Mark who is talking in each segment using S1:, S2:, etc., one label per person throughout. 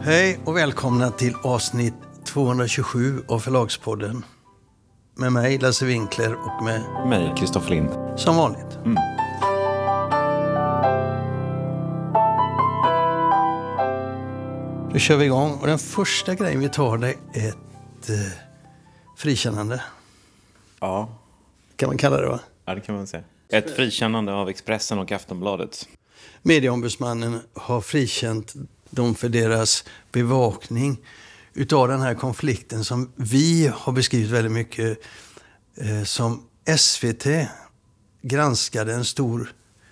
S1: Hej och välkomna till avsnitt 227 av Förlagspodden. Med mig Lasse Winkler och med
S2: mig Kristoffer Lind.
S1: Som vanligt. Då kör vi igång och den första grejen vi tar det är ett frikännande.
S2: Ja.
S1: Kan man kalla det, va?
S2: Ja, det kan man säga. Ett frikännande av Expressen och Aftonbladet.
S1: Medieombudsmannen har frikänt dem för deras bevakning utav den här konflikten som vi har beskrivit väldigt mycket som SVT granskade en stor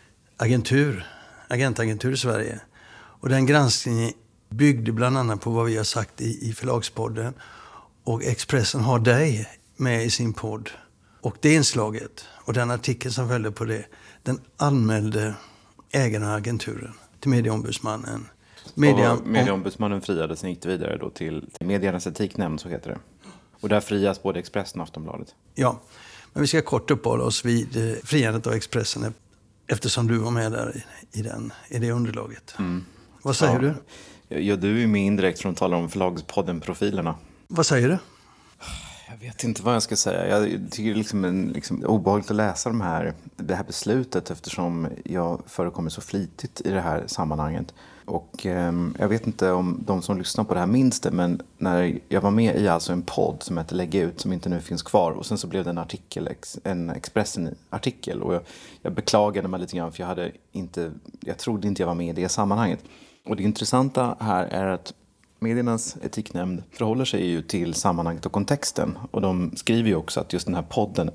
S1: agentagentur i Sverige. Och den granskningen byggde bland annat på vad vi har sagt i Förlagspodden. Och Expressen har dig med i sin podd. Och det inslaget och den artikeln som följde på det, den anmälde ägarna av agenturen till Medieombudsmannen.
S2: Medieombudsmannen friade, sen gick det vidare då till Mediernas etiknämnd, så heter det. Och där frias både Expressen och Aftonbladet.
S1: Ja, men vi ska kort uppehålla oss vid friandet av Expressen eftersom du var med där i det underlaget. Vad säger du?
S2: Ja, du är med indirekt från att tala om Förlagspodden-profilerna.
S1: Vad säger du?
S2: Jag vet inte vad jag ska säga. Jag tycker det är liksom obehagligt att läsa det här beslutet eftersom jag förekommer så flitigt i det här sammanhanget. Och jag vet inte om de som lyssnar på det här minns det, men när jag var med i alltså en podd som heter Lägg ut, som inte nu finns kvar, och sen så blev det en Expressen-artikel, och jag beklagade mig lite grann för jag trodde inte jag var med i det sammanhanget. Och det intressanta här är att Mediernas etiknämnd förhåller sig ju till sammanhanget och kontexten, och de skriver ju också att just den här podden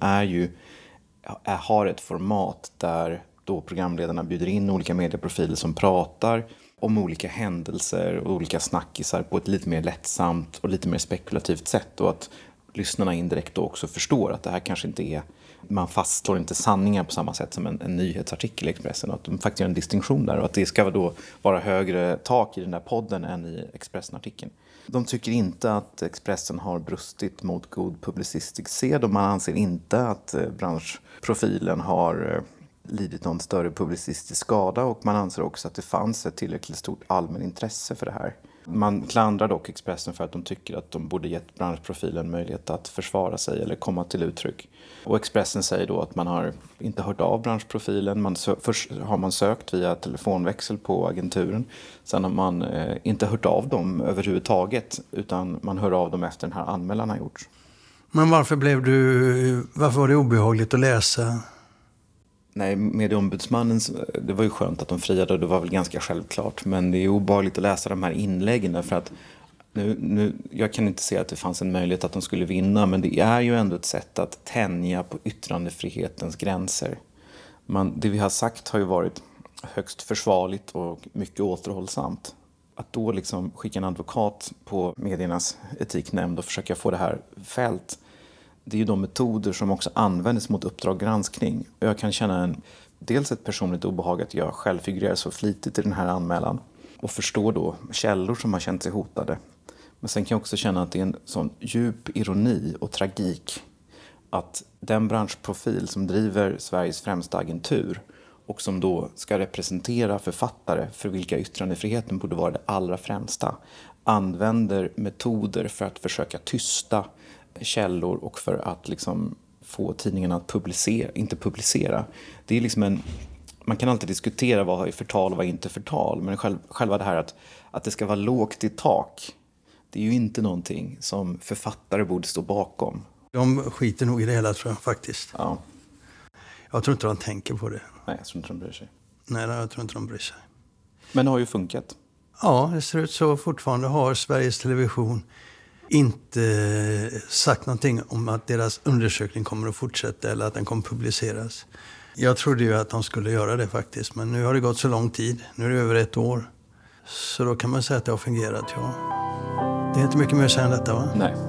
S2: har ett format där då programledarna bjuder in olika medieprofiler som pratar om olika händelser och olika snackisar på ett lite mer lättsamt och lite mer spekulativt sätt, och att lyssnarna indirekt då också förstår att det här kanske inte är, man fastslår inte sanningar på samma sätt som en nyhetsartikel i Expressen, och att de faktiskt gör en distinktion där, och att det ska då vara högre tak i den där podden än i Expressen-artikeln. De tycker inte att Expressen har brustit mot god publicistisk sed, och man anser inte att branschprofilen har lidit någon större publicistisk skada, och man anser också att det fanns ett tillräckligt stort allmän intresse för det här. Man klandrar dock Expressen för att de tycker att de borde gett branschprofilen möjlighet att försvara sig eller komma till uttryck. Och Expressen säger då att man har inte hört av branschprofilen. Först har man sökt via telefonväxel på agenturen. Sen har man inte hört av dem överhuvudtaget, utan man hör av dem efter den här anmälan har gjorts.
S1: Men varför var det obehagligt att läsa?
S2: Nej, Medieombudsmannen, det var ju skönt att de friade, och det var väl ganska självklart. Men det är obehagligt att läsa de här inläggen därför att jag kan inte se att det fanns en möjlighet att de skulle vinna, men det är ju ändå ett sätt att tänja på yttrandefrihetens gränser. Det vi har sagt har ju varit högst försvarligt och mycket återhållsamt. Att då liksom skicka en advokat på Mediernas etiknämnd och försöka få det här fällt, det är ju de metoder som också används mot Uppdrag granskning. Jag kan känna dels ett personligt obehag att jag själv figurerar så flitigt i den här anmälan och förstår då källor som har känt sig hotade. Men sen kan jag också känna att det är en sån djup ironi och tragik att den branschprofil som driver Sveriges främsta agentur och som då ska representera författare för vilka yttrandefriheten borde vara det allra främsta, använder metoder för att försöka tysta källor och för att liksom få tidningarna att inte publicera. Det är liksom man kan alltid diskutera vad är förtal och vad är inte förtal, men själva det här att det ska vara lågt i tak, det är ju inte någonting som författare borde stå bakom.
S1: De skiter nog i det hela, tror jag faktiskt.
S2: Ja.
S1: Jag tror inte de tänker på det.
S2: Nej, jag tror inte de bryr sig.
S1: Nej, jag tror inte de bryr sig.
S2: Men det har ju funkat.
S1: Ja, det ser ut så. Fortfarande har Sveriges Television inte sagt någonting om att deras undersökning kommer att fortsätta eller att den kommer att publiceras. Jag trodde ju att de skulle göra det faktiskt, men nu har det gått så lång tid. Nu är det över 1 år. Så då kan man säga att det har fungerat, ja. Det är inte mycket mer att säga än detta, va?
S2: Nej.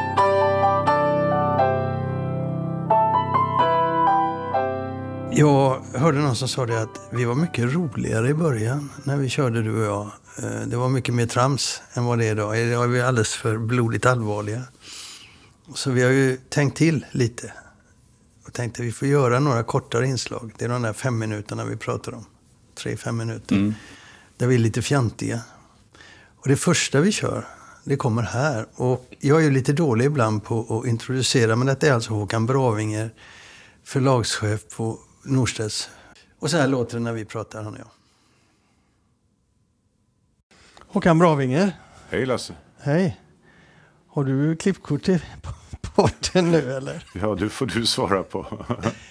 S1: Jag hörde någon som sa det att vi var mycket roligare i början när vi körde, du och jag. Det var mycket mer trams än vad det är idag. Idag är vi alldeles för blodigt allvarliga. Så vi har ju tänkt till lite. Och tänkte att vi får göra några kortare inslag. Det är de där 5 minuterna vi pratar om. 3-5 minuter. Där vi är lite fjantiga. Och det första vi kör, det kommer här. Och jag är ju lite dålig ibland på att introducera, men detta är alltså Håkan Bravinger, förlagschef på Norstedts. Och så här låter det när vi pratar, han och jag. Håkan Bravinger.
S3: Hej Lasse.
S1: Hej. Har du klippkort till podden nu eller?
S3: Ja, det får du svara på.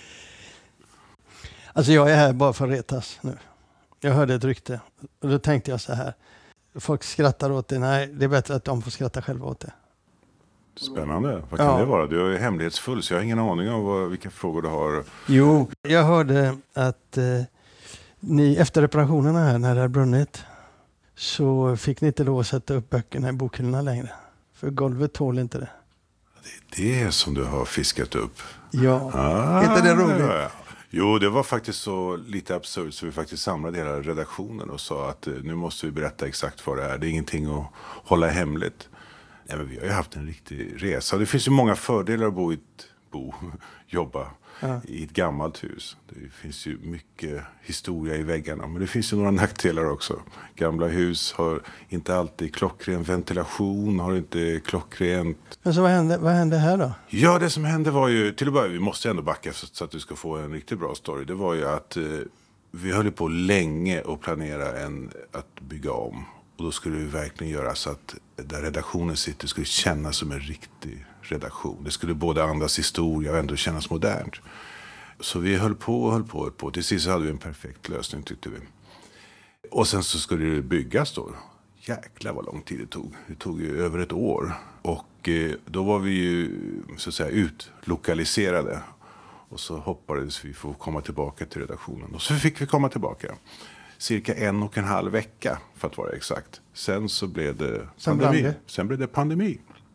S1: Alltså jag är här bara för att retas nu. Jag hörde ett rykte och då tänkte jag så här. Folk skrattar åt det. Nej, det är bättre att de får skratta själva åt det.
S3: Spännande. Vad kan det vara? Du är hemlighetsfull så jag har ingen aning om vilka frågor du har.
S1: Jo, jag hörde att ni efter reparationerna här när det har brunnit så fick ni inte lov att sätta upp böckerna i bokhyllorna längre. För golvet tål inte det.
S3: Det är det som du har fiskat upp.
S1: Ja, är inte det roligt?
S3: Ja. Jo, det var faktiskt så lite absurt så vi faktiskt samlade hela redaktionen och sa att nu måste vi berätta exakt vad det är. Det är ingenting att hålla hemligt. Nej, men vi har ju haft en riktig resa. Det finns ju många fördelar att jobba i ett gammalt hus. Det finns ju mycket historia i väggarna. Men det finns ju några nackdelar också. Gamla hus har inte alltid klockren ventilation, har inte klockrent.
S1: Men så vad hände här då?
S3: Ja, det som hände var ju, till att börja, vi måste ändå backa så att du ska få en riktigt bra story. Det var ju att vi höll på länge att planera att bygga om. Och då skulle vi verkligen göra så att där redaktionen sitter skulle kännas som en riktig redaktion. Det skulle både andas historia och ändå kännas modernt. Så vi höll på. Till sist hade vi en perfekt lösning tyckte vi. Och sen så skulle det byggas då. Jäklar vad lång tid det tog. Det tog ju över ett år. Och då var vi ju så att säga utlokaliserade. Och så hoppades vi få komma tillbaka till redaktionen. Och så fick vi komma tillbaka. Cirka 1,5 vecka för att vara exakt. Sen så blev det pandemi. Sen blev det pandemi.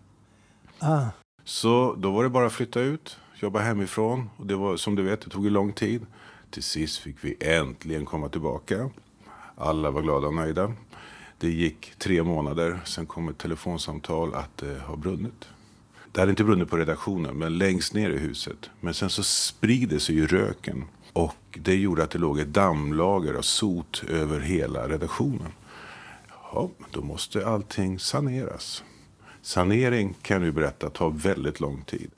S3: Så då var det bara att flytta ut, jobba hemifrån. Och det var, som du vet, det tog ju lång tid. Till sist fick vi äntligen komma tillbaka. Alla var glada och nöjda. Det gick 3 månader, sen kom ett telefonsamtal att det har brunnit. Det hade inte brunnit på redaktionen, men längst ner i huset. Men sen så sprider sig ju röken. Och det gjorde att det låg ett dammlager av sot över hela redaktionen. Ja, då måste allting saneras. Sanering kan du berätta tar väldigt lång tid.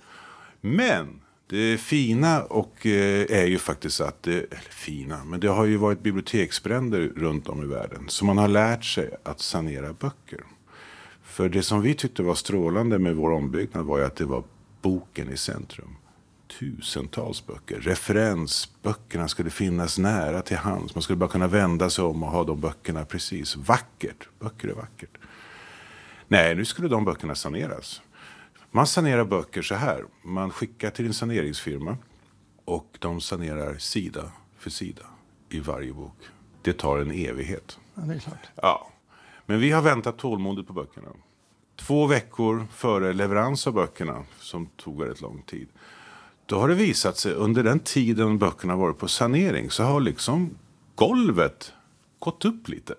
S3: Men det fina är ju faktiskt att men det har ju varit biblioteksbränder runt om i världen. Så man har lärt sig att sanera böcker. För det som vi tyckte var strålande med vår ombyggnad var ju att det var boken i centrum. Tusentals böcker. Referensböckerna skulle finnas nära till hands. Man skulle bara kunna vända sig om och ha de böckerna precis. Vackert. Böcker är vackert. Nej, nu skulle de böckerna saneras. Man sanerar böcker så här. Man skickar till en saneringsfirma och de sanerar sida för sida i varje bok. Det tar en evighet.
S1: Ja, det är klart.
S3: Ja, men vi har väntat tålmodigt på böckerna. 2 veckor före leverans av böckerna, som tog väldigt lång tid. Då har det visat sig under den tiden böckerna varit på sanering så har liksom golvet gått upp lite.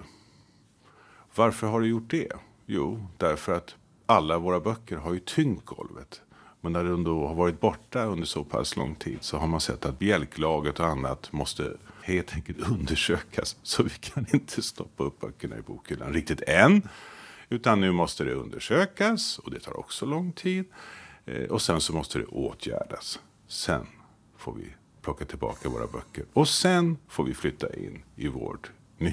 S3: Varför har det gjort det? Jo, därför att alla våra böcker har ju tyngt golvet. Men när de då har varit borta under så pass lång tid så har man sett att bjälklaget och annat måste helt enkelt undersökas. Så vi kan inte stoppa upp böckerna i bokhyllan riktigt än. Utan nu måste det undersökas och det tar också lång tid. Och sen så måste det åtgärdas. Sen får vi plocka tillbaka våra böcker. Och sen får vi flytta in i vårt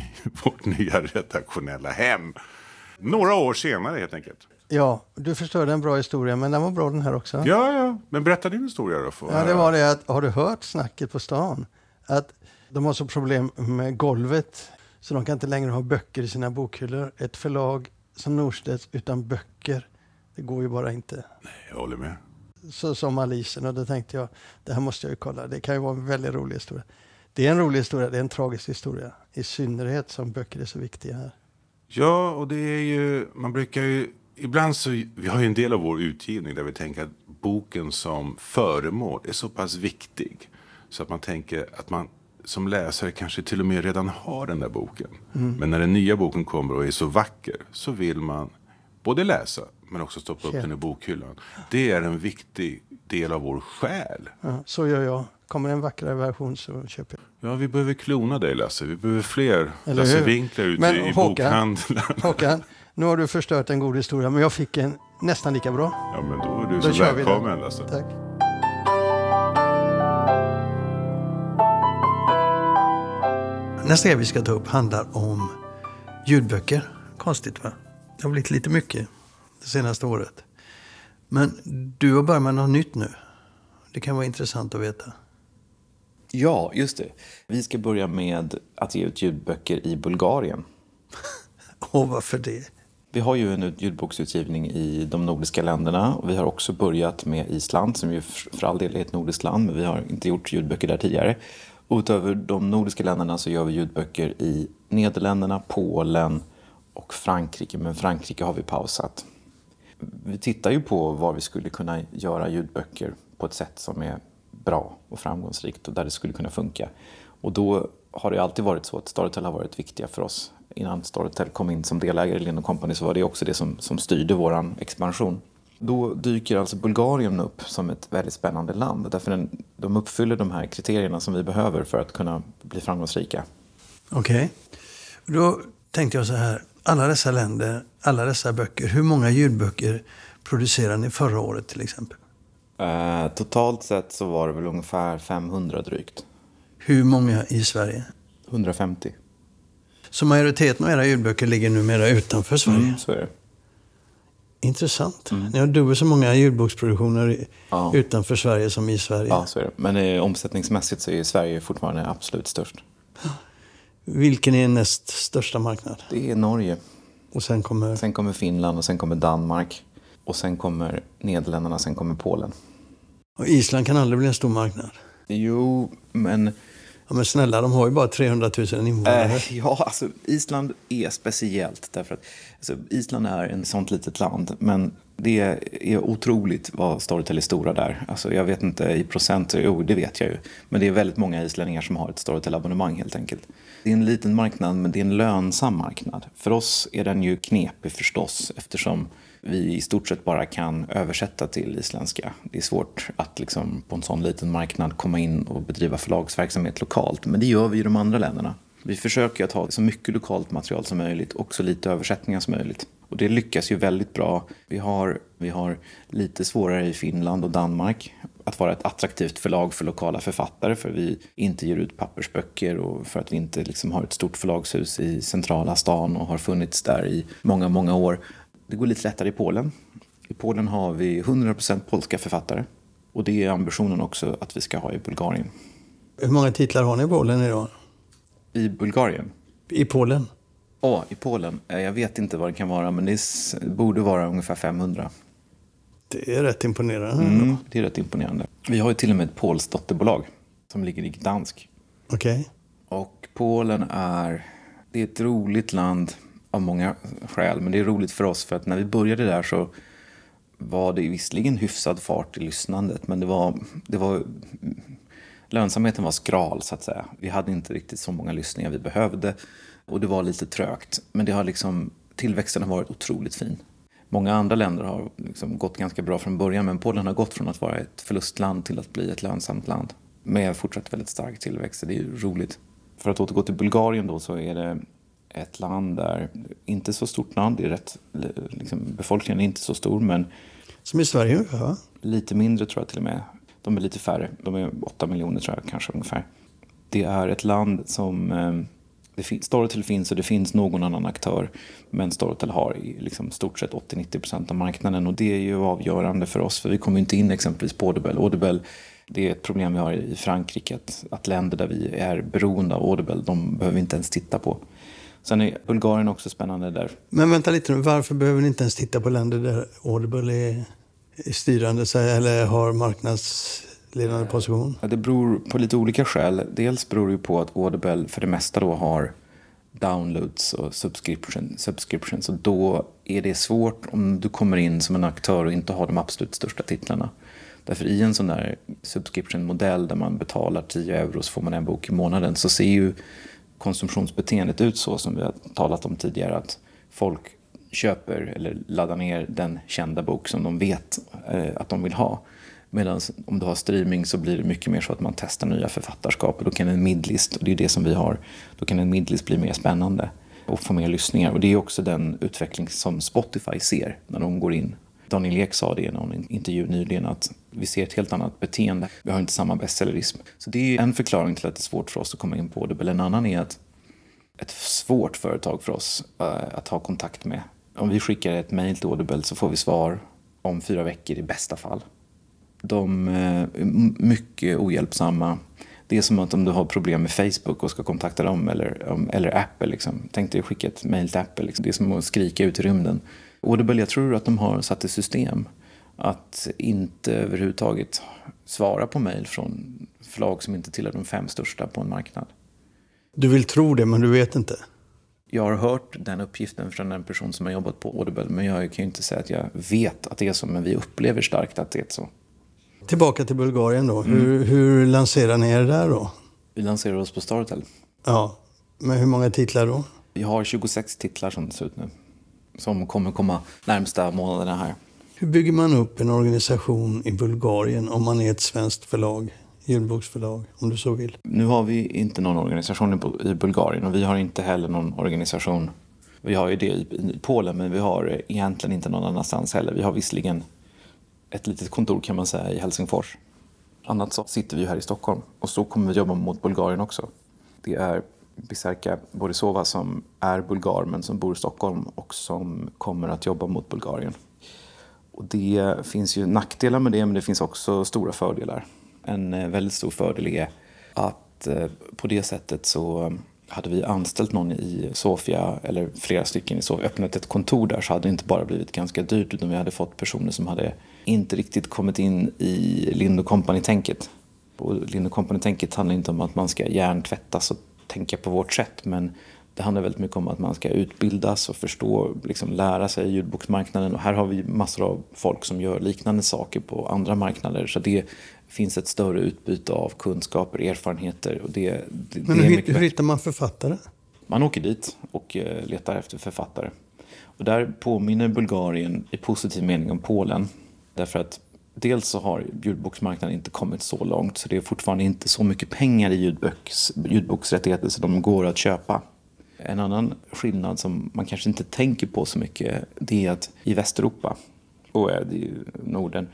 S3: nya redaktionella hem. Några år senare helt enkelt.
S1: Ja, du förstörde en bra historia, men den var bra den här också.
S3: Ja. Men berätta din historia då.
S1: Ja, det var det att, har du hört snacket på stan? Att de har så problem med golvet så de kan inte längre ha böcker i sina bokhyllor. Ett förlag som Norstedts utan böcker, det går ju bara inte.
S3: Nej, jag håller med.
S1: Så som Alisen, och då tänkte jag, det här måste jag ju kolla. Det kan ju vara en väldigt rolig historia. Det är en rolig historia, det är en tragisk historia. I synnerhet som böcker är så viktiga här.
S3: Ja, och det är ju, man brukar ju, ibland så, vi har ju en del av vår utgivning där vi tänker att boken som föremål är så pass viktig. Så att man tänker att man som läsare kanske till och med redan har den där boken. Men när den nya boken kommer och är så vacker så vill man både läsa men också stoppa upp den i bokhyllan. Det är en viktig del av vår själ.
S1: Ja, så gör jag. Kommer en vackrare version så köper jag.
S3: Ja, vi behöver klona dig Lasse. Vi behöver fler Lasse Winkler ute i bokhandeln.
S1: Håkan, Nu har du förstört en god historia, men jag fick en nästan lika bra.
S3: Ja, men då är du
S1: Då
S3: så
S1: kör vi
S3: välkommen. Alltså.
S1: Tack. Nästa grej vi ska ta upp handlar om ljudböcker. Konstigt, va? Det har blivit lite mycket det senaste året. Men du har börjat med något nytt nu. Det kan vara intressant att veta.
S2: Ja, just det. Vi ska börja med att ge ut ljudböcker i Bulgarien.
S1: Och varför det?
S2: Vi har ju en ljudboksutgivning i de nordiska länderna. Och vi har också börjat med Island, som ju för all del är ett nordiskt land. Men vi har inte gjort ljudböcker där tidigare. Och utöver de nordiska länderna så gör vi ljudböcker i Nederländerna, Polen och Frankrike. Men Frankrike har vi pausat. Vi tittar ju på var vi skulle kunna göra ljudböcker på ett sätt som är bra och framgångsrikt och där det skulle kunna funka. Och då har det alltid varit så att Storytel har varit viktiga för oss. Innan Storytel kom in som delägare i Lind & Company så var det också det som styrde vår expansion. Då dyker alltså Bulgarien upp som ett väldigt spännande land. Därför de uppfyller de här kriterierna som vi behöver för att kunna bli framgångsrika.
S1: Okej. Då tänkte jag så här. Alla dessa länder, alla dessa böcker. Hur många ljudböcker producerade ni förra året till exempel?
S2: Totalt sett så var det väl ungefär 500 drygt.
S1: Hur många i Sverige?
S2: 150.
S1: Så majoriteten av era ljudböcker ligger numera utanför Sverige?
S2: Så är det.
S1: Intressant. Ni har dubbelt så många ljudboksproduktioner
S2: Ja.
S1: utanför Sverige som i Sverige.
S2: Ja, så är det. Men omsättningsmässigt så är Sverige fortfarande absolut störst.
S1: Vilken är näst största marknad?
S2: Det är Norge.
S1: Och sen
S2: kommer Finland och sen kommer Danmark. Och sen kommer Nederländerna, sen kommer Polen.
S1: Och Island kan aldrig bli en stor marknad.
S2: Jo, men...
S1: Ja, men snälla, de har ju bara 300 000 invånare.
S2: Ja, alltså Island är speciellt. Därför att Island är en sånt litet land. Men det är otroligt vad Storytel är stora där. Alltså jag vet inte i procent, jo det vet jag ju. Men det är väldigt många islänningar som har ett Storytel-abonnemang helt enkelt. Det är en liten marknad men det är en lönsam marknad. För oss är den ju knepig förstås eftersom vi i stort sett bara kan översätta till isländska. Det är svårt att liksom på en sån liten marknad komma in och bedriva förlagsverksamhet lokalt. Men det gör vi i de andra länderna. Vi försöker att ha så mycket lokalt material som möjligt och så lite översättningar som möjligt. Och det lyckas ju väldigt bra. Vi har lite svårare i Finland och Danmark att vara ett attraktivt förlag för lokala författare. För vi inte ger ut pappersböcker och för att vi inte liksom har ett stort förlagshus i centrala stan och har funnits där i många, många år. Det går lite lättare i Polen. I Polen har vi 100% polska författare. Och det är ambitionen också att vi ska ha i Bulgarien.
S1: Hur många titlar har ni i Polen idag?
S2: I Bulgarien?
S1: I Polen?
S2: Ja, i Polen. Jag vet inte vad det kan vara, men det borde vara ungefär 500.
S1: Det är rätt imponerande.
S2: Det är rätt imponerande. Vi har ju till och med ett polskt dotterbolag som ligger i Gdansk.
S1: Okej.
S2: Och Polen det är ett roligt land av många skäl. Men det är roligt för oss för att när vi började där så var det visserligen hyfsad fart i lyssnandet. Men det var lönsamheten var skral så att säga. Vi hade inte riktigt så många lyssningar vi behövde. Och det var lite trögt. Men det har tillväxten har varit otroligt fin. Många andra länder har gått ganska bra från början. Men Polen har gått från att vara ett förlustland till att bli ett lönsamt land. Med fortsatt väldigt stark tillväxt. Det är ju roligt. För att återgå till Bulgarien då så är det ett land där, inte så stort land. Det är rätt, befolkningen är inte så stor men...
S1: Som i Sverige ungefär?
S2: Lite mindre tror jag till och med. De är lite färre. De är 8 miljoner tror jag kanske ungefär. Det är ett land som... Storytel finns och det finns någon annan aktör. Men Storytel har stort sett 80-90% av marknaden. Och det är ju avgörande för oss. För vi kommer inte in exempelvis på Audible. Audible, det är ett problem vi har i Frankrike. Att länder där vi är beroende av Audible, de behöver vi inte ens titta på. Sen är Bulgarien också spännande där.
S1: Men vänta lite nu, varför behöver ni inte ens titta på länder där Audible är styrande eller har marknadsledande position?
S2: Ja, det beror på lite olika skäl. Dels beror det på att Audible för det mesta då har downloads och subscriptions. Och då är det svårt om du kommer in som en aktör och inte har de absolut största titlarna. Därför i en sån där subscription-modell där man betalar 10 euro så får man en bok i månaden så ser ju konsumtionsbeteendet ut så som vi har talat om tidigare att folk köper eller laddar ner den kända bok som de vet att de vill ha. Medan om du har streaming så blir det mycket mer så att man testar nya författarskap och då kan en midlist, och det är det som vi har, då kan en midlist bli mer spännande. och få mer lyssningar. Och det är också den utveckling som Spotify ser när de går in. Daniel Ek sa det i någon intervju nyligen att vi ser ett helt annat beteende. Vi har inte samma bestsellerism. Så det är en förklaring till att det är svårt för oss att komma in på Audible. En annan är att ett svårt företag för oss att ha kontakt med. Om vi skickar ett mejl till Audible så får vi svar om 4 veckor i bästa fall. De är mycket ohjälpsamma. Det är som att om du har problem med Facebook och ska kontakta dem eller Apple. Liksom. Tänk dig att skicka ett mejl till Apple. Liksom. Det är som att skrika ut i rymden. Audible, jag tror att de har satt i system att inte överhuvudtaget svara på mejl från förlag som inte tillhör de 5 största på en marknad.
S1: Du vill tro det, men du vet inte.
S2: Jag har hört den uppgiften från en person som har jobbat på Audible, men jag kan ju inte säga att jag vet att det är så, men vi upplever starkt att det är så.
S1: Tillbaka till Bulgarien då. Hur lanserar ni er där då?
S2: Vi lanserar oss på Storytel.
S1: Ja, men hur många titlar då?
S2: Vi har 26 titlar som det ser ut nu, som kommer komma närmsta månaderna här.
S1: Hur bygger man upp en organisation i Bulgarien om man är ett svenskt förlag, ljudboksförlag, om du så vill?
S2: Nu har vi inte någon organisation i Bulgarien och vi har inte heller någon organisation. Vi har ju det i Polen, men vi har egentligen inte någon annanstans heller. Vi har visserligen ett litet kontor kan man säga i Helsingfors. Annat så sitter vi här i Stockholm och så kommer vi jobba mot Bulgarien också. Det är Biserka Borisova som är bulgar men som bor i Stockholm och som kommer att jobba mot Bulgarien. Och det finns ju nackdelar med det, men det finns också stora fördelar. En väldigt stor fördel är att på det sättet så hade vi anställt någon i Sofia eller flera stycken i Sofia, öppnat ett kontor där, så hade det inte bara blivit ganska dyrt utan vi hade fått personer som hade inte riktigt kommit in i Lind & Company-tänket. Och Lind & Company-tänket handlar inte om att man ska hjärntvättas och tänka på vårt sätt, men det handlar väldigt mycket om att man ska utbildas och förstå, liksom lära sig ljudboksmarknaden. Och här har vi massor av folk som gör liknande saker på andra marknader. Så det finns ett större utbyte av kunskaper, erfarenheter. Och
S1: men hur hittar man författare?
S2: Man åker dit och letar efter författare. Och där påminner Bulgarien i positiv mening om Polen. Därför att dels så har ljudboksmarknaden inte kommit så långt. Så det är fortfarande inte så mycket pengar i ljudboksrättigheter så de går att köpa. En annan skillnad som man kanske inte tänker på så mycket, det är att i Västeuropa och i Norden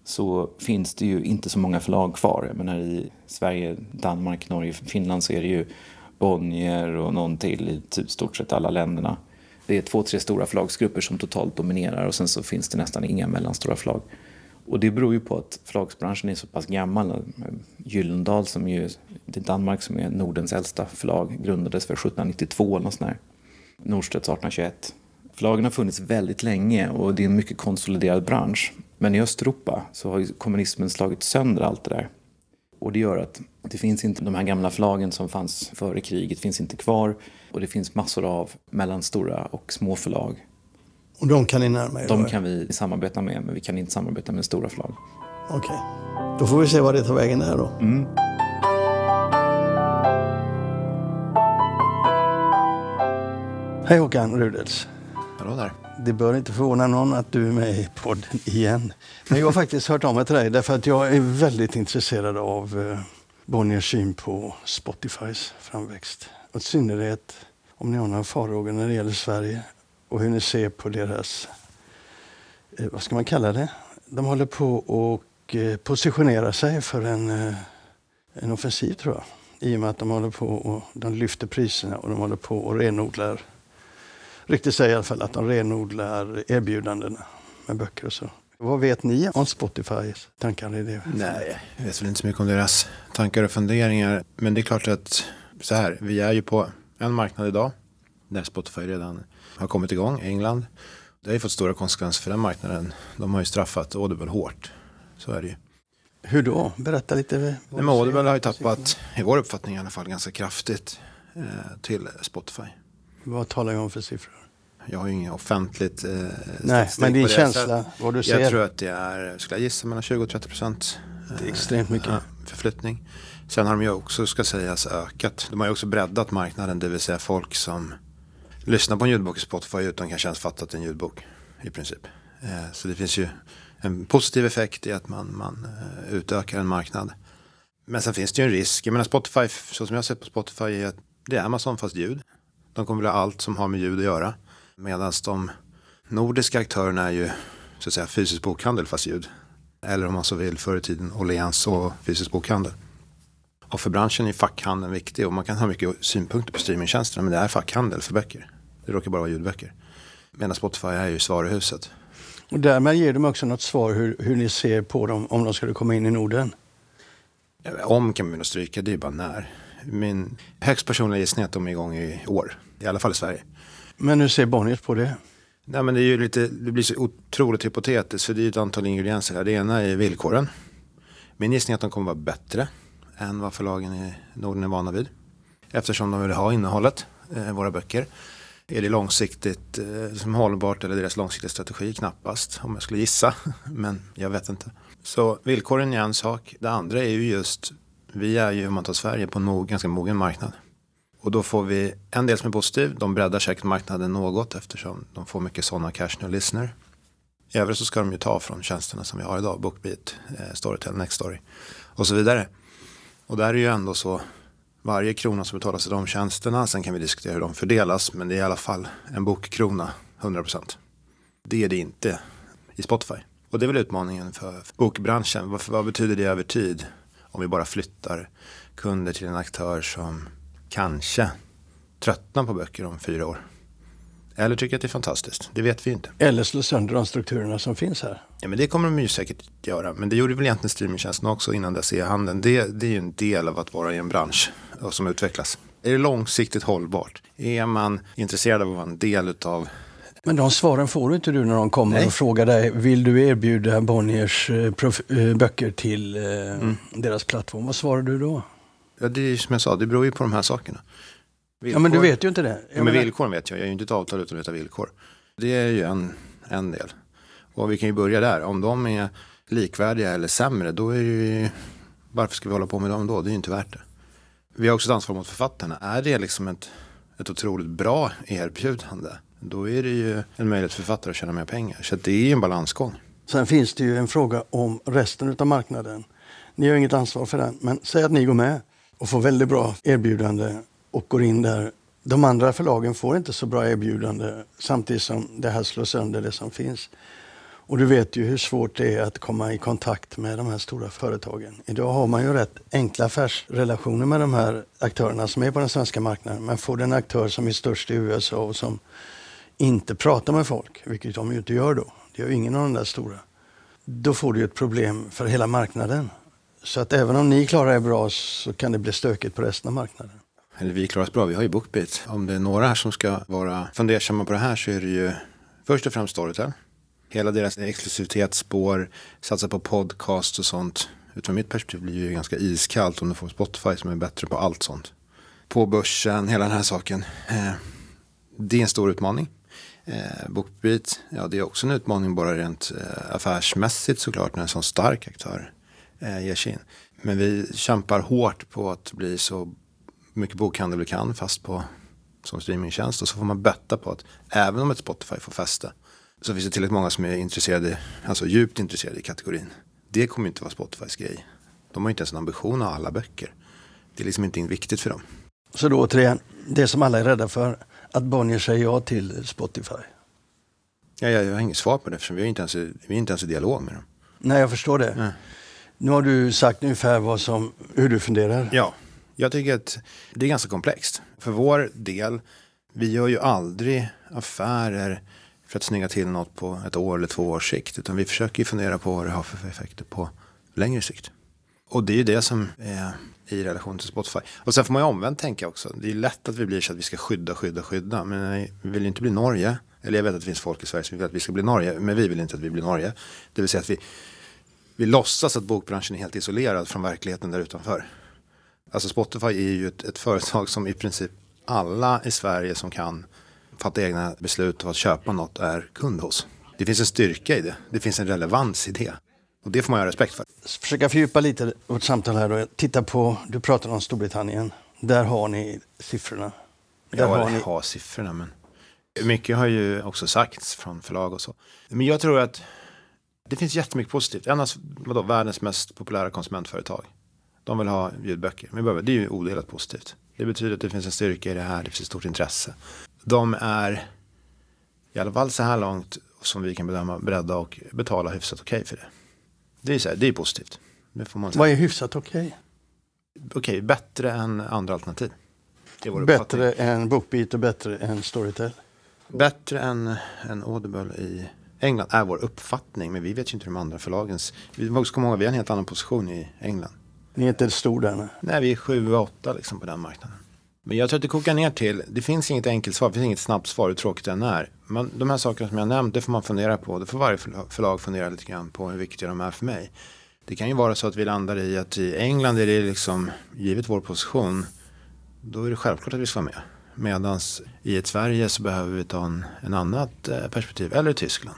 S2: så finns det ju inte så många förlag kvar. Men här i Sverige, Danmark, Norge, Finland så är det ju Bonnier och någon till i typ stort sett alla länderna. Det är 2-3 stora förlagsgrupper som totalt dominerar och sen så finns det nästan inga mellanstora förlag. Och det beror ju på att förlagsbranschen är så pass gammal. Gyllendal som ju i Danmark som är Nordens äldsta förlag grundades för 1792 eller något sånt där. Norstedts 1821. Förlagen har funnits väldigt länge och det är en mycket konsoliderad bransch. Men i Östeuropa så har ju kommunismen slagit sönder allt det där. Och det gör att det finns inte de här gamla förlagen som fanns före kriget finns inte kvar. Och det finns massor av mellanstora och små förlag.
S1: Och de kan ni närma er?
S2: De kan vi samarbeta med, men vi kan inte samarbeta med stora förlag.
S1: Okej. Då får vi se vad det tar vägen där då.
S2: Mm.
S1: Hej Håkan Rudels.
S2: Hallå där.
S1: Det bör inte förvåna någon att du är med i podden igen. Men jag har faktiskt hört om mig till dig därför att jag är väldigt intresserad av Bonniers syn på Spotifys framväxt. Och i synnerhet om ni har några farhågor när det gäller Sverige och hur ni ser på deras, vad ska man kalla det? De håller på och positionera sig för en offensiv tror jag. I och med att de håller på och de lyfter priserna och de håller på och renodlar. Riktigt säger i alla fall att de renodlar erbjudandena med böcker och så. Vad vet ni om Spotifys tankar i det?
S4: Nej, jag vet väl inte så mycket om deras tankar och funderingar. Men det är klart att så här, vi är ju på en marknad idag där Spotify redan har kommit igång, England. Det har ju fått stora konsekvenser för den marknaden. De har ju straffat Audible hårt, så är det ju.
S1: Hur då? Berätta lite.
S4: Nej, men Audible har ju tappat, i vår uppfattning i alla fall, ganska kraftigt till Spotify.
S1: Vad talar jag om för siffror?
S4: Jag har ju inget offentligt
S1: nej, men din känsla, vad du ser.
S4: Jag tror att det är, skulle jag gissa, mellan 20-30%.
S1: Det är extremt mycket.
S4: Förflyttning. Sen har de ju också, ska sägas, ökat. De har ju också breddat marknaden, det vill säga folk som lyssnar på en ljudbok i Spotify utan kanske ens fattat en ljudbok i princip. Så det finns ju en positiv effekt i att man utökar en marknad. Men sen finns det ju en risk. Jag menar Spotify, så som jag ser på Spotify, är att det är Amazon fast ljud. De kommer vilja ha allt som har med ljud att göra. Medan de nordiska aktörerna är ju så att säga fysisk bokhandel fast ljud. Eller om man så vill förr i tiden Åhléns och fysisk bokhandel. Och för branschen är fackhandeln viktig och man kan ha mycket synpunkter på streamingtjänsterna, men det är fackhandel för böcker. Det råkar bara vara ljudböcker. Medan Spotify är ju svaruhuset.
S1: Och därmed ger de också något svar hur ni ser på dem om de skulle komma in i Norden?
S4: Om kan vi nog stryka, det är ju bara när. Min högst personliga gissning är att de är igång i år. I alla fall i Sverige.
S1: Men hur ser Bonniers på det?
S4: Nej, men det blir så otroligt hypotetiskt för det är ju ett antal ingredienser här. Det ena är villkoren. Min gissning är att de kommer vara bättre än vad förlagen i Norden är vana vid. Eftersom de vill ha innehållet, våra böcker. Är det långsiktigt som hållbart eller deras långsiktiga strategi? Knappast, om jag skulle gissa. Men jag vet inte. Så villkoren är en sak. Det andra är ju just, vi är ju om man tar Sverige på en ganska mogen marknad. Och då får vi en del som är positiv. De breddar säkert marknaden något eftersom de får mycket sådana cash new listener. I övrigt så ska de ju ta från tjänsterna som vi har idag. Bookbeat, Storytel, Nextory och så vidare. Och där är ju ändå så varje krona som betalas i de tjänsterna. Sen kan vi diskutera hur de fördelas. Men det är i alla fall en bokkrona, 100%. Det är det inte i Spotify. Och det är väl utmaningen för bokbranschen. Vad betyder det över tid? Om vi bara flyttar kunder till en aktör som kanske tröttnar på böcker om 4 år. Eller tycker att det är fantastiskt. Det vet vi inte.
S1: Eller slå sönder de strukturerna som finns här.
S4: Ja, men det kommer de ju säkert göra. Men det gjorde väl egentligen streamingtjänsten också innan dess i handeln. Det är ju en del av att vara i en bransch och som utvecklas. Är det långsiktigt hållbart? Är man intresserad av att vara en del utav...
S1: Men de svaren får inte du när de kommer och frågar dig, vill du erbjuda Bonniers böcker till deras plattform? Vad svarar du då?
S4: Ja, det är som jag sa, det beror ju på de här sakerna. Villkor.
S1: Ja, men du vet ju inte det.
S4: Ja, men villkoren vet jag. Jag är ju inte ett avtal utan ett villkor. Det är ju en del. Och vi kan ju börja där. Om de är likvärdiga eller sämre, då är det ju... Varför ska vi hålla på med dem då? Det är ju inte värt det. Vi har också ett ansvar mot författarna. Är det liksom ett otroligt bra erbjudande, då är det ju en möjlighet för författare att tjäna mer pengar. Så det är ju en balansgång.
S1: Sen finns det ju en fråga om resten av marknaden. Ni har inget ansvar för den, men säg att ni går med och får väldigt bra erbjudande och går in där. De andra förlagen får inte så bra erbjudande samtidigt som det här slår sönder det som finns. Och du vet ju hur svårt det är att komma i kontakt med de här stora företagen. Idag har man ju rätt enkla affärsrelationer med de här aktörerna som är på den svenska marknaden. Men får den aktör som är störst i USA och som inte pratar med folk, vilket de ju inte gör då. Det gör ingen av de där stora. Då får du ju ett problem för hela marknaden. Så att även om ni klarar er bra så kan det bli stökigt på resten av marknaden.
S4: Eller vi klarar oss bra, vi har ju Bookbeat. Om det är några här som ska vara fundersamma på det här så är det ju först och främst Storytel. Hela deras exklusivitetsspår, satsa på podcast och sånt. Utifrån mitt perspektiv blir det ju ganska iskallt om du får Spotify som är bättre på allt sånt. På börsen, hela den här saken. Det är en stor utmaning. Bookbeat, ja det är också en utmaning bara rent affärsmässigt såklart när en sån stark aktör ger sig in. Men vi kämpar hårt på att bli så mycket bokhandel vi kan fast på som streamingtjänst. Och så får man betta på att även om ett Spotify får fäste så finns det tillräckligt många som är intresserade, alltså djupt intresserade i kategorin. Det kommer inte vara Spotifys grej. De har inte ens en ambition av alla böcker. Det är liksom inte viktigt för dem.
S1: Så då återigen, det som alla är rädda för, att Bonnier säger ja till Spotify.
S4: Ja, jag har inget svar på det eftersom vi är inte ens i dialog med dem.
S1: Nej, jag förstår det.
S4: Nej.
S1: Nu har du sagt ungefär hur du funderar.
S4: Ja, jag tycker att det är ganska komplext. För vår del, vi gör ju aldrig affärer för att snygga till något på 1 år eller 2 års sikt. Utan vi försöker ju fundera på vad det har för effekter på längre sikt. Och det är ju det som är i relation till Spotify. Och sen får man ju omvänt tänka också. Det är lätt att vi blir så att vi ska skydda. Men vi vill inte bli Norge. Eller jag vet att det finns folk i Sverige som vill att vi ska bli Norge. Men vi vill inte att vi blir Norge. Det vill säga att vi låtsas att bokbranschen är helt isolerad från verkligheten där utanför. Alltså Spotify är ju ett företag som i princip alla i Sverige som kan fatta egna beslut och att köpa något är kund hos. Det finns en styrka i det. Det finns en relevans i det. Och det får man ha respekt för.
S1: Försöka fördjupa lite vårt samtal här då. Titta på, du pratar om Storbritannien. Där har ni siffrorna.
S4: Har siffrorna, men mycket har ju också sagts från förlag och så. Men jag tror att det finns jättemycket positivt. En av världens mest populära konsumentföretag. De vill ha ljudböcker. Men det är ju odelat positivt. Det betyder att det finns en styrka i det här. Det finns ett stort intresse. De är i alla fall så här långt som vi kan bedöma beredda och betala hyfsat okej för det. Det är så här, det är positivt. Det får man säga.
S1: Vad är hyfsat okej?
S4: Okej, bättre än andra alternativ. Det är vår
S1: Bättre
S4: uppfattning.
S1: än BookBeat och bättre än Storytel?
S4: Bättre än Audible i England är vår uppfattning. Men vi vet ju inte hur de andra förlagens... Vi måste komma ihåg, vi har en helt annan position i England.
S1: Ni är inte stor där nu?
S4: Nej, vi är 7-8 liksom på den marknaden. Men jag tror att det kokar ner till, det finns inget enkelt svar, det finns inget snabbt svar hur tråkigt den är. Men de här sakerna som jag nämnt, det får man fundera på. Det får varje förlag fundera lite grann på hur viktiga de är för mig. Det kan ju vara så att vi landar i att i England är det liksom, givet vår position, då är det självklart att vi ska vara med. Medan i ett Sverige så behöver vi ta en annat perspektiv, eller i Tyskland.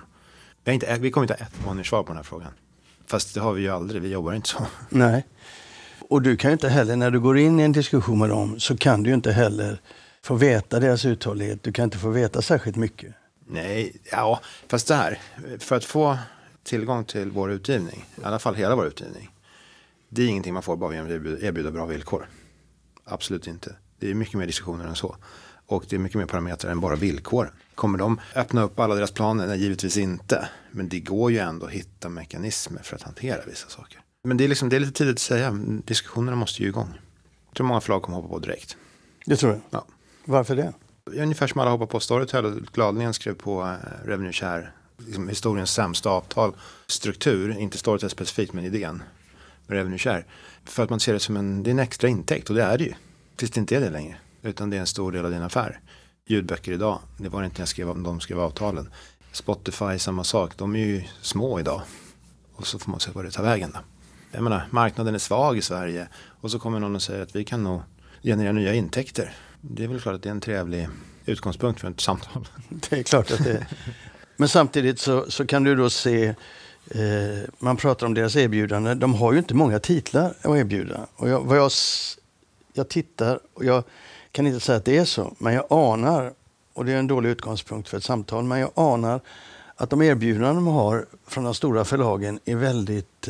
S4: Vi kommer inte ha ett Bonnier-svar på den här frågan. Fast det har vi ju aldrig, vi jobbar inte så.
S1: Nej. Och du kan ju inte heller, när du går in i en diskussion med dem, så kan du ju inte heller få veta deras uthållighet. Du kan inte få veta särskilt mycket.
S4: Nej, ja, fast det här, för att få tillgång till vår utgivning, i alla fall hela vår utgivning, det är ingenting man får bara genom att erbjuda bra villkor. Absolut inte. Det är mycket mer diskussioner än så. Och det är mycket mer parametrar än bara villkoren. Kommer de öppna upp alla deras planer? Nej, givetvis inte. Men det går ju ändå att hitta mekanismer för att hantera vissa saker. Men det är lite tidigt att säga. Diskussionerna måste ju igång. Jag tror många förlag kommer hoppa på direkt.
S1: Det tror jag.
S4: Ja.
S1: Varför det?
S4: Ungefär som alla hoppar på Storytel och gladeligen skrev på Revenue Share. Liksom historiens sämsta avtal. Struktur, inte Storytel specifikt men idén. Med Revenue Share. För att man ser det som det är en extra intäkt och det är det ju. Tills det inte är det längre. Utan det är en stor del av din affär. Ljudböcker idag, det var inte när de skrev avtalen. Spotify, samma sak. De är ju små idag. Och så får man se vad det tar vägen då. Jag menar, marknaden är svag i Sverige. Och så kommer någon och säger att vi kan nog generera nya intäkter. Det är väl klart att det är en trevlig utgångspunkt för ett samtal.
S1: Det är klart att det är. Men samtidigt så kan du då se, man pratar om deras erbjudande. De har ju inte många titlar att erbjuda. Och jag tittar och jag kan inte säga att det är så. Men jag anar, och det är en dålig utgångspunkt för ett samtal, men jag anar att de erbjudanden de har från de stora förlagen är väldigt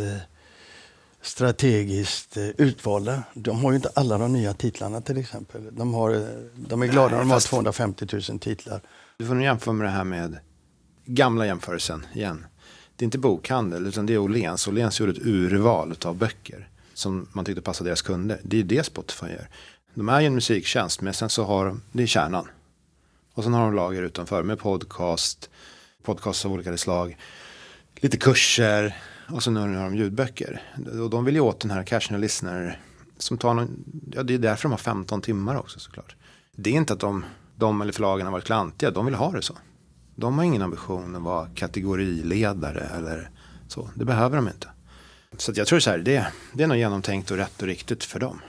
S1: strategiskt utvalda. De har ju inte alla de nya titlarna till exempel. De är glada om de har 250 000 titlar.
S4: Du får nog jämföra med det här med gamla jämförelsen igen. Det är inte bokhandel utan det är Åhléns. Åhléns gjorde ett urval av böcker som man tyckte passade deras kunder. Det är det Spotify gör. De är ju en musiktjänst men sen så har det är kärnan. Och sen har de lager utanför med podcast av olika slag, lite kurser och så nu har de ljudböcker. Och de vill ju åt den här casual listener som tar det är därför de har 15 timmar också såklart. Det är inte att de eller förlagen har varit klantiga, de vill ha det så. De har ingen ambition att vara kategoriledare eller så. Det behöver de inte. Så att jag tror så här, det är nog genomtänkt och rätt och riktigt för dem.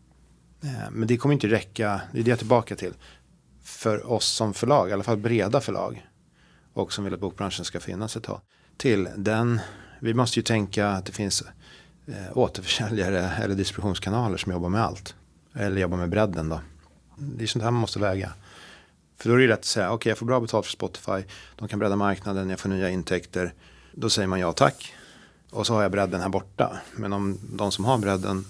S4: Men det kommer inte räcka, det är det jag är tillbaka till. För oss som förlag, i alla fall breda förlag och som vill att bokbranschen ska finnas ett tag. Till den, vi måste ju tänka att det finns återförsäljare eller distributionskanaler som jobbar med allt. Eller jobbar med bredden då. Det är sånt här man måste väga. För då är det rätt att säga, okej, jag får bra betalt för Spotify, de kan bredda marknaden, jag får nya intäkter. Då säger man ja tack. Och så har jag bredden här borta. Men om de som har bredden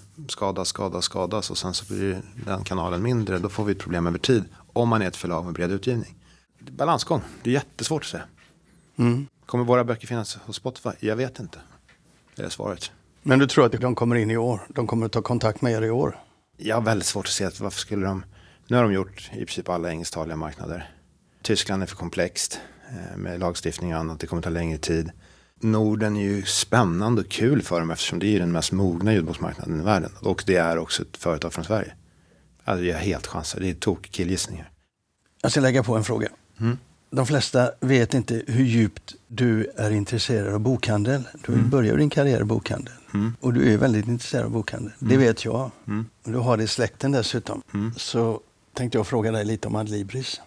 S4: skadas och sen så blir den kanalen mindre, då får vi ett problem över tid. Om man är ett förlag med bred utgivning. Balansgång, det är jättesvårt att säga.
S1: Mm.
S4: Kommer våra böcker finnas hos Spotify? Jag vet inte. Det är svaret.
S1: Men du tror att de kommer in i år? De kommer att ta kontakt med er i år?
S4: Jag har väldigt svårt att se att varför skulle de... Nu har de gjort i princip alla engelsktaliga marknader. Tyskland är för komplext med lagstiftning och annat. Det kommer ta längre tid. Norden är ju spännande och kul för dem eftersom det är den mest mogna ljudboksmarknaden i världen. Och det är också ett företag från Sverige. Alltså jag är helt chansar. Det är killgissningar.
S1: Jag ska lägga på en fråga.
S4: Mm.
S1: De flesta vet inte hur djupt du är intresserad av bokhandel. Du börjar din karriär i bokhandel. Och du är väldigt intresserad av bokhandel. Det vet jag. Och du har det i släkten dessutom. Så tänkte jag fråga dig lite om Adlibris.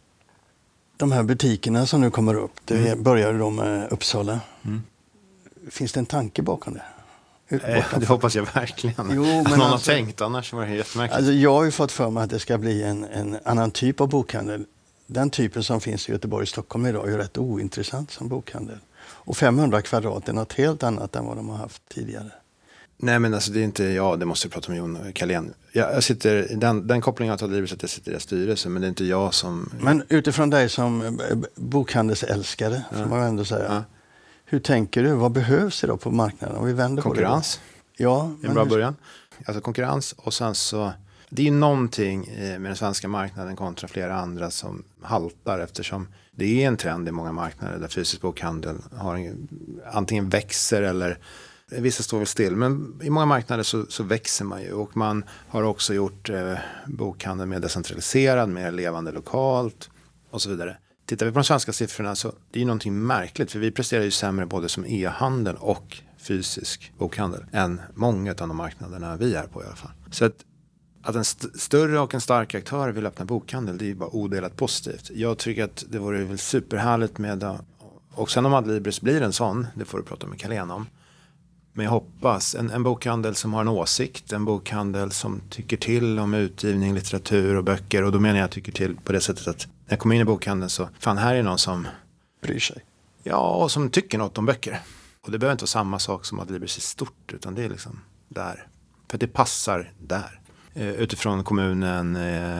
S1: De här butikerna som nu kommer upp, det började de med Uppsala. Finns det en tanke bakom det?
S4: Det hoppas jag verkligen.
S1: Jo, men
S4: någon har
S1: alltså,
S4: tänkt, annars var det jättemärkligt.
S1: Alltså jag har ju fått för mig att det ska bli en annan typ av bokhandel. Den typen som finns i Göteborg och Stockholm idag är ju rätt ointressant som bokhandel. Och 500 kvadrat är något helt annat än vad de har haft tidigare.
S4: Nej, men alltså det är inte jag, det måste jag prata med Jon Carlén. Jag sitter, den kopplingen jag tar Adlibris att jag sitter i styrelsen, men det är inte jag som...
S1: Men utifrån dig som bokhandelsälskare, får man ändå säga.
S4: Ja.
S1: Hur tänker du? Vad behövs idag på marknaden? Om vi vänder
S4: Konkurrens.
S1: på det. Ja,
S4: En bra början. Alltså konkurrens, och sen så... Det är ju någonting med den svenska marknaden kontra flera andra som haltar, eftersom det är en trend i många marknader där fysisk bokhandel antingen växer eller vissa står väl still. Men i många marknader så växer man ju, och man har också gjort bokhandeln mer decentraliserad, mer levande lokalt och så vidare. Tittar vi på de svenska siffrorna så det är ju någonting märkligt, för vi presterar ju sämre både som e-handel och fysisk bokhandel än många av de marknaderna vi är på i alla fall. Så att en större och en stark aktör vill öppna bokhandel, det är ju bara odelat positivt. Jag tycker att det vore väl superhärligt med, och sen om Adlibris blir en sån, det får du prata med Carlén om. Men jag hoppas en bokhandel som har en åsikt, en bokhandel som tycker till om utgivning, litteratur och böcker. Och då menar jag tycker till på det sättet att när jag kommer in i bokhandeln så, fan, här är någon som
S1: bryr sig.
S4: Ja, och som tycker något om böcker. Och det behöver inte vara samma sak som Adlibris är stort, utan det är liksom där. För det passar där. Utifrån kommunen,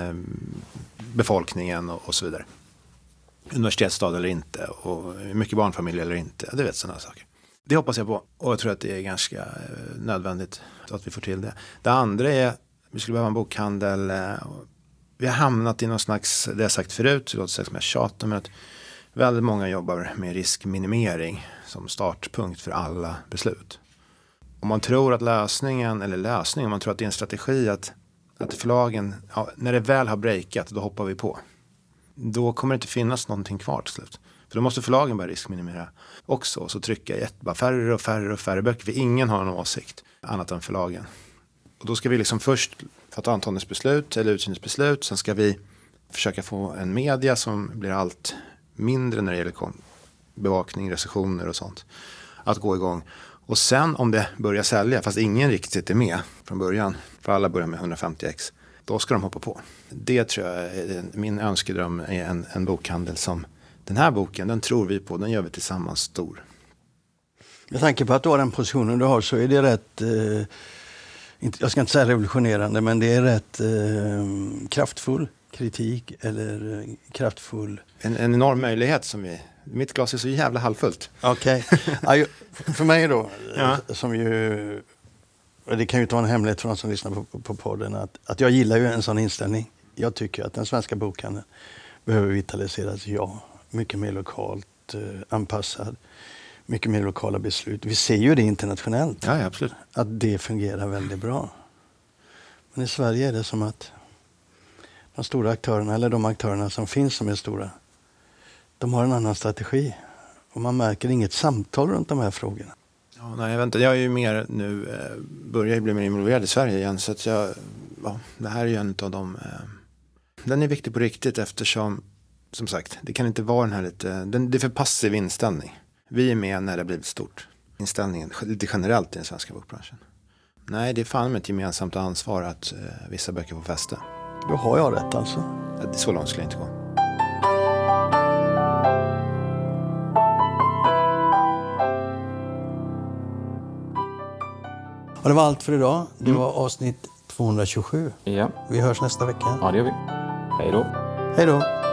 S4: befolkningen och så vidare. Universitetsstad eller inte, och mycket barnfamilj eller inte. Det vet sådana saker. Det hoppas jag på, och jag tror att det är ganska nödvändigt att vi får till det. Det andra är, vi skulle behöva en bokhandel. Vi har hamnat i någon slags, det har jag sagt förut, det låter som jag tjatar, men att väldigt många jobbar med riskminimering som startpunkt för alla beslut. Om man tror att om man tror att det är en strategi att förlagen, när det väl har breakat, då hoppar vi på. Då kommer det inte finnas någonting kvar till slut. För då måste förlagen börja riskminimera också. Och så trycka bara färre och färre böcker. För ingen har en åsikt annat än förlagen. Och då ska vi liksom först fatta antagningsbeslut eller utgivningsbeslut. Sen ska vi försöka få en media som blir allt mindre när det gäller bevakning, recensioner och sånt. Att gå igång. Och sen om det börjar sälja, fast ingen riktigt är med från början. För alla börjar med 150x. Då ska de hoppa på. Det tror jag är min önskedröm, är en bokhandel som... Den här boken, den tror vi på, den gör vi tillsammans stor.
S1: Med tanke på att du har den positionen du har, så är det rätt, jag ska inte säga revolutionerande, men det är rätt kraftfull kritik eller kraftfull...
S4: En enorm möjlighet som mitt glas är så jävla halvfullt.
S1: Okej. För mig då, som ju... Det kan ju inte vara en hemlighet för de som lyssnar på podden, att jag gillar ju en sån inställning. Jag tycker att den svenska bokhandeln behöver vitaliseras, mycket mer lokalt anpassad, mycket mer lokala beslut. Vi ser ju det internationellt,
S4: ja, absolut.
S1: Att det fungerar väldigt bra. Men i Sverige är det som att de stora aktörerna, eller de aktörerna som finns som är stora, de har en annan strategi. Och man märker inget samtal runt de här frågorna.
S4: Ja, nej, jag är ju mer nu, börjar ju bli mer involverad i Sverige igen, så att det här är ju en av de... Den är viktig på riktigt, eftersom, som sagt, det kan inte vara den här det är för passiv inställning. Vi är med när det blivit stort. Inställningen lite generellt i den svenska bokbranschen. Nej, det är fan med ett gemensamt ansvar att vissa böcker får fäste.
S1: Då har jag rätt alltså.
S4: Så långt skulle jag inte gå.
S1: Och det var allt för idag. Det var avsnitt 227.
S2: Ja.
S1: Vi hörs nästa vecka.
S2: Ja, det gör vi. Hej då.
S1: Hej då.